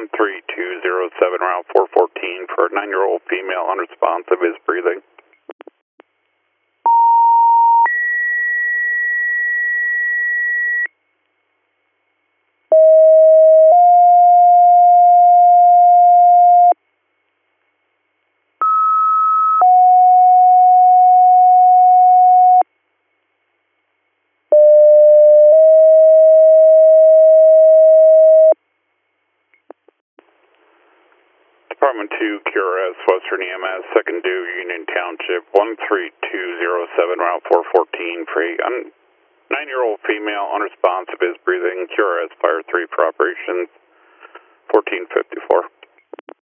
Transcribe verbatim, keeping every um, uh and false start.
one three two zero seven, Route four fourteen for a nine-year-old female unresponsive, is breathing. Department two, Q R S, Western E M S, second due, Union Township, one three two zero seven, Route four fourteen for a nine-year-old female unresponsive, is breathing. Q R S, Fire three for operations, fourteen fifty-four.